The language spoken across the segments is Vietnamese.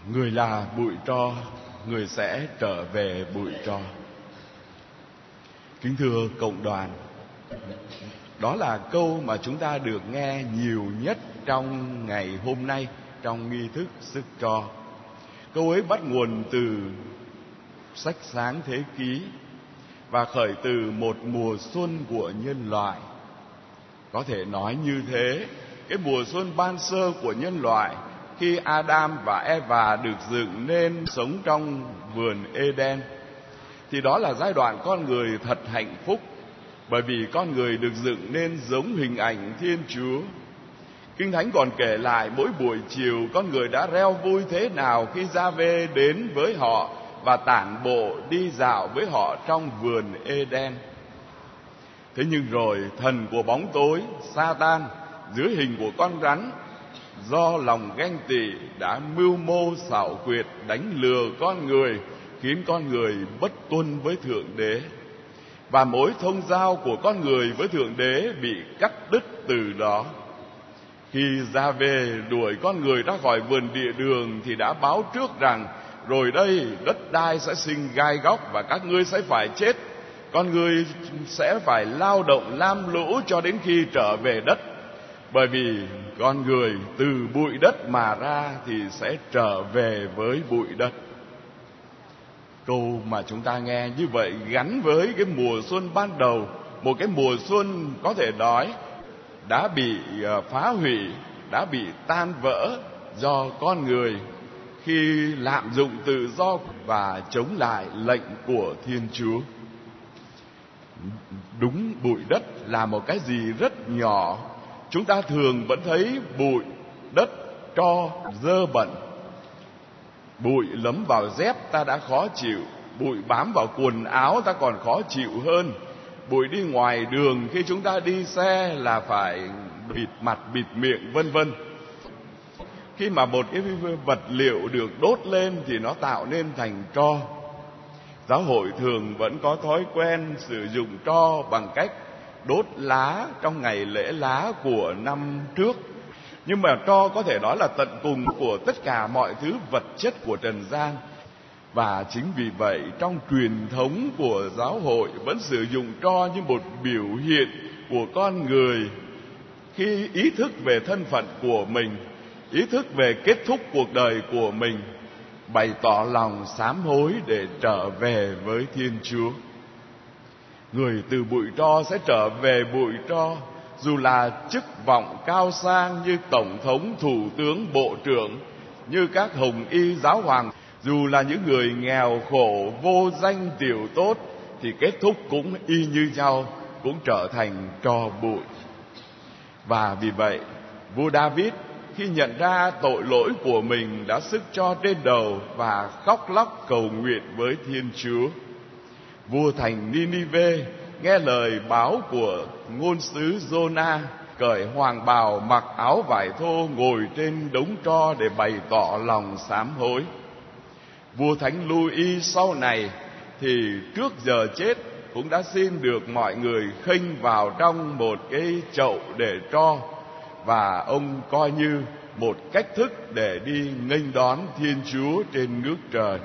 Người là bụi tro, người sẽ trở về bụi tro. Kính thưa cộng đoàn, đó là câu mà chúng ta được nghe nhiều nhất trong ngày hôm nay trong nghi thức sức tro. Câu ấy bắt nguồn từ sách Sáng Thế Ký và khởi từ một mùa xuân của nhân loại. Có thể nói như thế, cái mùa xuân ban sơ của nhân loại, khi Adam và Eva được dựng nên sống trong vườn Eden, thì đó là giai đoạn con người thật hạnh phúc, bởi vì con người được dựng nên giống hình ảnh Thiên Chúa. Kinh Thánh còn kể lại mỗi buổi chiều con người đã reo vui thế nào khi Gia-vê đến với họ và tản bộ đi dạo với họ trong vườn Eden. Thế nhưng rồi thần của bóng tối, Sa-tan, dưới hình của con rắn, do lòng ganh tị đã mưu mô xảo quyệt đánh lừa con người, khiến con người bất tuân với Thượng Đế. Và mối thông giao của con người với Thượng Đế bị cắt đứt từ đó. Khi Gia-vê đuổi con người ra khỏi vườn địa đường thì đã báo trước rằng rồi đây đất đai sẽ sinh gai góc và các ngươi sẽ phải chết. Con người sẽ phải lao động lam lũ cho đến khi trở về đất. Bởi vì con người từ bụi đất mà ra thì sẽ trở về với bụi đất. Câu mà chúng ta nghe như vậy gắn với cái mùa xuân ban đầu, một cái mùa xuân có thể nói đã bị phá hủy, đã bị tan vỡ do con người khi lạm dụng tự do và chống lại lệnh của Thiên Chúa. Đúng, bụi đất là một cái gì rất nhỏ. Chúng ta thường vẫn thấy bụi đất, tro, dơ bẩn. Bụi lấm vào dép ta đã khó chịu, bụi bám vào quần áo ta còn khó chịu hơn. Bụi đi ngoài đường khi chúng ta đi xe là phải bịt mặt, bịt miệng, vân vân. Khi mà một cái vật liệu được đốt lên thì nó tạo nên thành tro. Giáo hội thường vẫn có thói quen sử dụng tro bằng cách đốt lá trong ngày lễ lá của năm trước. Nhưng mà tro có thể nói là tận cùng của tất cả mọi thứ vật chất của trần gian. Và chính vì vậy trong truyền thống của giáo hội vẫn sử dụng tro như một biểu hiện của con người khi ý thức về thân phận của mình, ý thức về kết thúc cuộc đời của mình, bày tỏ lòng sám hối để trở về với Thiên Chúa. Người từ bụi tro sẽ trở về bụi tro, dù là chức vọng cao sang như tổng thống, thủ tướng, bộ trưởng, như các hồng y giáo hoàng, dù là những người nghèo khổ, vô danh tiểu tốt, thì kết thúc cũng y như nhau, cũng trở thành tro bụi. Và vì vậy, vua David khi nhận ra tội lỗi của mình đã xức tro trên đầu và khóc lóc cầu nguyện với Thiên Chúa. Vua thành Ninive nghe lời báo của ngôn sứ Giô-na, cởi hoàng bào, mặc áo vải thô, ngồi trên đống tro để bày tỏ lòng sám hối. Vua Thánh Louis sau này thì trước giờ chết cũng đã xin được mọi người khênh vào trong một cái chậu để tro, và ông coi như một cách thức để đi nghênh đón Thiên Chúa trên nước trời.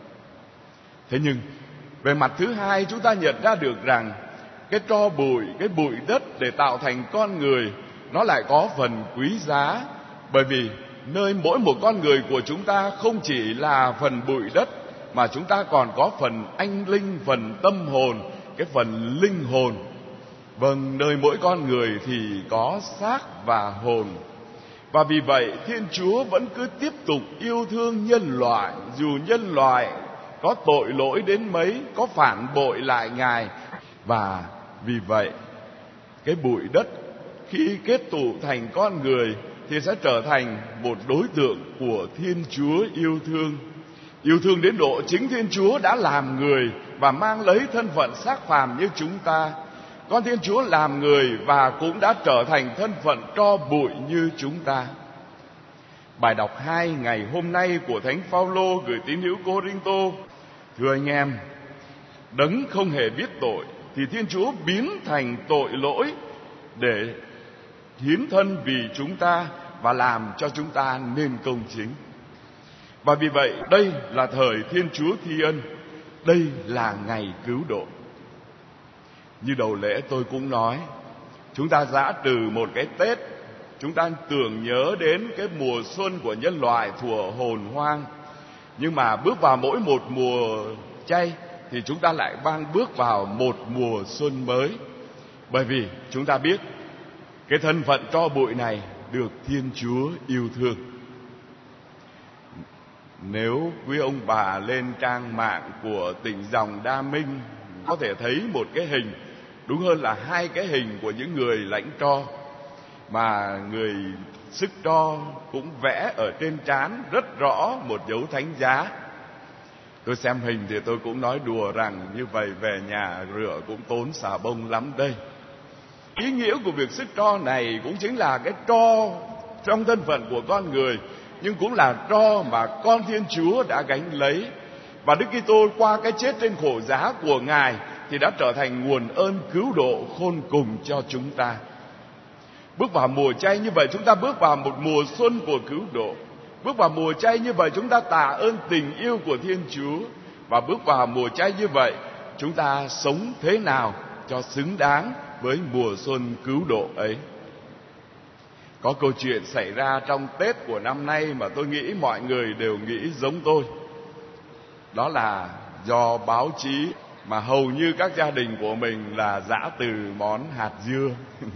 Thế nhưng về mặt thứ hai, chúng ta nhận ra được rằng cái tro bụi, cái bụi đất để tạo thành con người, nó lại có phần quý giá. Bởi vì nơi mỗi một con người của chúng ta không chỉ là phần bụi đất, mà chúng ta còn có phần anh linh, phần tâm hồn, cái phần linh hồn. Vâng, nơi mỗi con người thì có xác và hồn. Và vì vậy Thiên Chúa vẫn cứ tiếp tục yêu thương nhân loại, dù nhân loại có tội lỗi đến mấy, có phản bội lại Ngài. Và vì vậy cái bụi đất khi kết tụ thành con người thì sẽ trở thành một đối tượng của Thiên Chúa yêu thương. Yêu thương đến độ chính Thiên Chúa đã làm người và mang lấy thân phận xác phàm như chúng ta. Con Thiên Chúa làm người và cũng đã trở thành thân phận tro bụi như chúng ta. Bài đọc 2 ngày hôm nay của Thánh Phaolô gửi tín hữu Cô-rinh-tô: thưa anh em, đấng không hề biết tội thì Thiên Chúa biến thành tội lỗi để hiến thân vì chúng ta và làm cho chúng ta nên công chính. Và vì vậy, đây là thời Thiên Chúa thi ân, đây là ngày cứu độ. Như đầu lễ tôi cũng nói, chúng ta giã trừ một cái Tết, chúng ta tưởng nhớ đến cái mùa xuân của nhân loại thuở hồn hoang. Nhưng mà bước vào mỗi một mùa chay thì chúng ta lại đang bước vào một mùa xuân mới. Bởi vì chúng ta biết cái thân phận tro bụi này được Thiên Chúa yêu thương. Nếu quý ông bà lên trang mạng của tỉnh dòng Đa Minh có thể thấy một cái hình, đúng hơn là hai cái hình của những người lãnh tro, mà người sức tro cũng vẽ ở trên trán rất rõ một dấu thánh giá. Tôi xem hình thì tôi cũng nói đùa rằng như vậy về nhà rửa cũng tốn xà bông lắm đây. Ý nghĩa của việc sức tro này cũng chính là cái tro trong thân phận của con người, nhưng cũng là tro mà con Thiên Chúa đã gánh lấy. Và Đức Kitô qua cái chết trên khổ giá của Ngài thì đã trở thành nguồn ơn cứu độ khôn cùng cho chúng ta. Bước vào mùa chay như vậy, chúng ta bước vào một mùa xuân của cứu độ. Bước vào mùa chay như vậy, chúng ta tạ ơn tình yêu của Thiên Chúa. Và bước vào mùa chay như vậy, chúng ta sống thế nào cho xứng đáng với mùa xuân cứu độ ấy. Có câu chuyện xảy ra trong Tết của năm nay mà tôi nghĩ mọi người đều nghĩ giống tôi. Đó là do báo chí mà hầu như các gia đình của mình là giã từ món hạt dưa.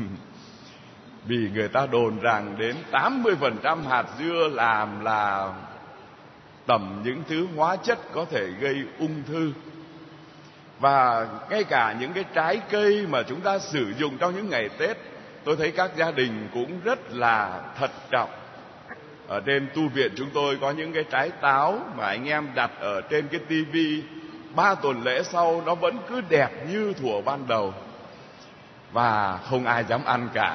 Vì người ta đồn rằng đến 80% hạt dưa làm là tẩm những thứ hóa chất có thể gây ung thư. Và ngay cả những cái trái cây mà chúng ta sử dụng trong những ngày Tết, tôi thấy các gia đình cũng rất là thận trọng. Ở trên tu viện chúng tôi có những cái trái táo mà anh em đặt ở trên cái tivi, 3 tuần lễ sau nó vẫn cứ đẹp như thuở ban đầu. Và không ai dám ăn cả.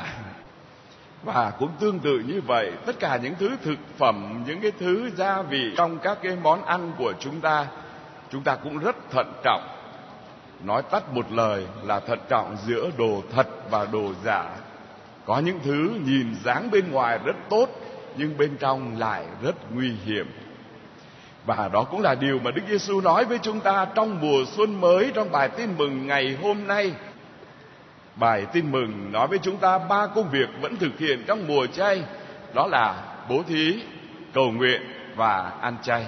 Và cũng tương tự như vậy, tất cả những thứ thực phẩm, những cái thứ gia vị trong các cái món ăn của chúng ta cũng rất thận trọng. Nói tắt một lời là thận trọng giữa đồ thật và đồ giả. Có những thứ nhìn dáng bên ngoài rất tốt, nhưng bên trong lại rất nguy hiểm. Và đó cũng là điều mà Đức Giêsu nói với chúng ta trong mùa xuân mới, trong bài tin mừng ngày hôm nay. Bài tin mừng nói với chúng ta 3 công việc vẫn thực hiện trong mùa chay. Đó là bố thí, cầu nguyện và ăn chay.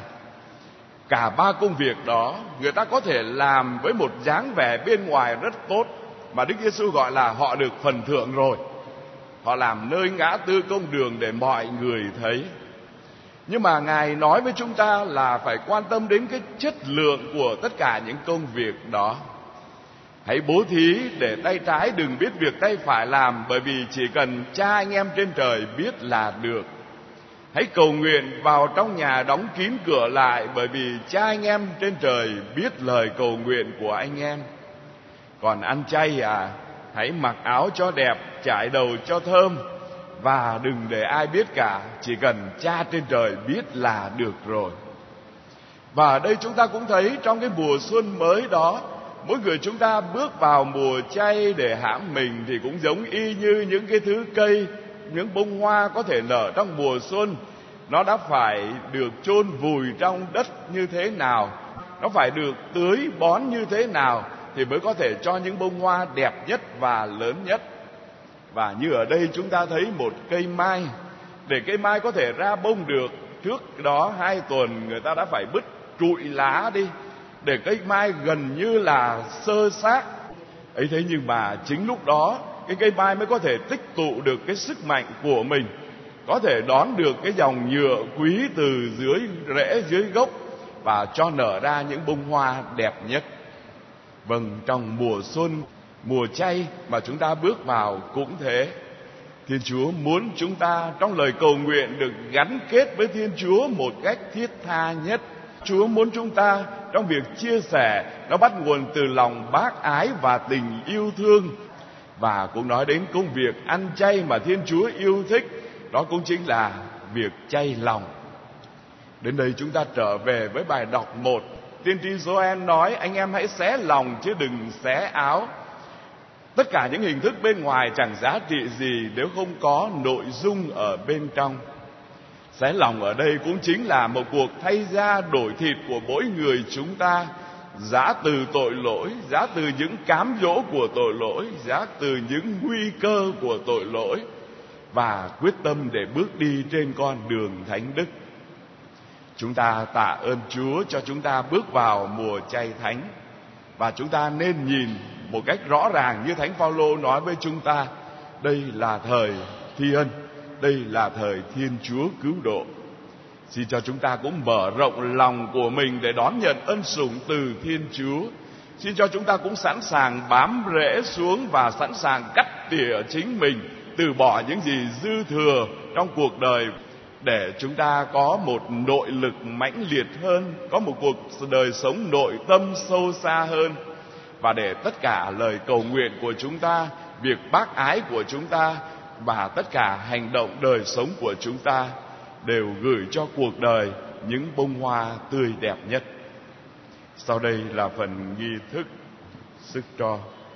Cả 3 công việc đó người ta có thể làm với một dáng vẻ bên ngoài rất tốt, mà Đức Giêsu gọi là họ được phần thưởng rồi. Họ làm nơi ngã tư công đường để mọi người thấy. Nhưng mà Ngài nói với chúng ta là phải quan tâm đến cái chất lượng của tất cả những công việc đó. Hãy bố thí để tay trái đừng biết việc tay phải làm, bởi vì chỉ cần Cha anh em trên trời biết là được. Hãy cầu nguyện vào trong nhà đóng kín cửa lại, bởi vì Cha anh em trên trời biết lời cầu nguyện của anh em. Còn ăn chay hãy mặc áo cho đẹp, chải đầu cho thơm, và đừng để ai biết cả, chỉ cần Cha trên trời biết là được rồi. Và ở đây chúng ta cũng thấy trong cái mùa xuân mới đó, mỗi người chúng ta bước vào mùa chay để hãm mình thì cũng giống y như những cái thứ cây, những bông hoa có thể nở trong mùa xuân. Nó đã phải được chôn vùi trong đất như thế nào, nó phải được tưới bón như thế nào thì mới có thể cho những bông hoa đẹp nhất và lớn nhất. Và như ở đây chúng ta thấy một cây mai, để cây mai có thể ra bông được, trước đó 2 tuần người ta đã phải bứt trụi lá đi, để cây mai gần như là xơ xác ấy. Thế nhưng mà chính lúc đó cái cây mai mới có thể tích tụ được cái sức mạnh của mình, có thể đón được cái dòng nhựa quý từ dưới rễ dưới gốc và cho nở ra những bông hoa đẹp nhất. Vâng, trong mùa xuân, mùa chay mà chúng ta bước vào cũng thế. Thiên Chúa muốn chúng ta trong lời cầu nguyện được gắn kết với Thiên Chúa một cách thiết tha nhất. Chúa muốn chúng ta trong việc chia sẻ nó bắt nguồn từ lòng bác ái và tình yêu thương. Và cũng nói đến công việc ăn chay mà Thiên Chúa yêu thích, đó cũng chính là việc chay lòng. Đến đây chúng ta trở về với bài đọc 1. Tiên tri Gioan nói anh em hãy xé lòng chứ đừng xé áo. Tất cả những hình thức bên ngoài chẳng giá trị gì nếu không có nội dung ở bên trong. Xé lòng ở đây cũng chính là một cuộc thay da đổi thịt của mỗi người chúng ta, giã từ tội lỗi, giã từ những cám dỗ của tội lỗi, giã từ những nguy cơ của tội lỗi, và quyết tâm để bước đi trên con đường thánh đức. Chúng ta tạ ơn Chúa cho chúng ta bước vào mùa chay thánh, và chúng ta nên nhìn một cách rõ ràng như Thánh Phaolô nói với chúng ta, đây là thời thi ân, đây là thời Thiên Chúa cứu độ. Xin cho chúng ta cũng mở rộng lòng của mình để đón nhận ân sủng từ Thiên Chúa. Xin cho chúng ta cũng sẵn sàng bám rễ xuống và sẵn sàng cắt tỉa chính mình, từ bỏ những gì dư thừa trong cuộc đời, để chúng ta có một nội lực mãnh liệt hơn, có một cuộc đời sống nội tâm sâu xa hơn, và để tất cả lời cầu nguyện của chúng ta, việc bác ái của chúng ta và tất cả hành động đời sống của chúng ta đều gửi cho cuộc đời những bông hoa tươi đẹp nhất. Sau đây là phần nghi thức sức tro.